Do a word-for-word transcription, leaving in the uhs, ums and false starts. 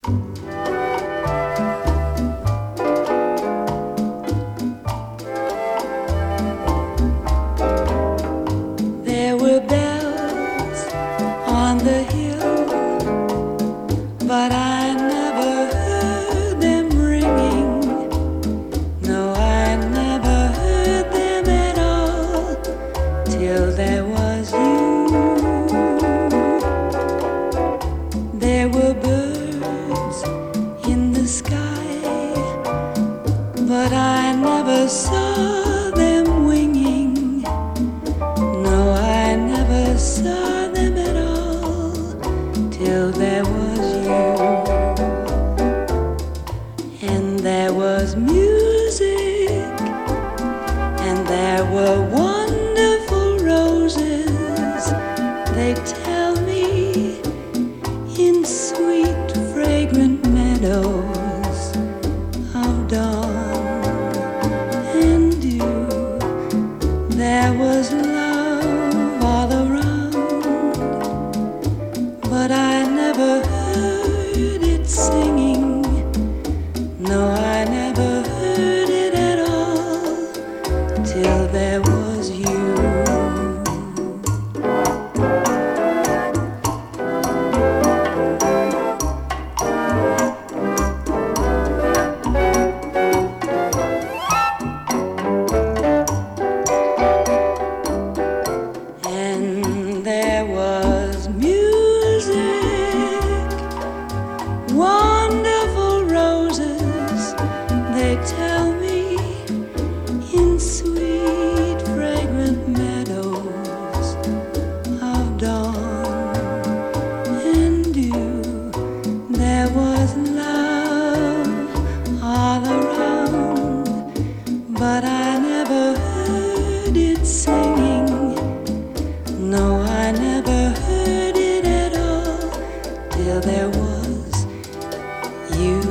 There were bells on the hill, but I never heard them ringing. No, I never heard them at all till there was you. There were birds in the sky, but I never saw them winging. No, I never saw them at all till there was you. And there was music, and there were wonderful roses. They tell me in sweet, fragrant meadows of dawn and dew. There was love all around, but I never heard it singing. No, I never heard it at all till there was you. And there was music, wonderful roses, they tell me, in sweet, fragrant meadows of dawn and dew. There was love all around, but I never heard it singing. No, I never heard it at all till there was you.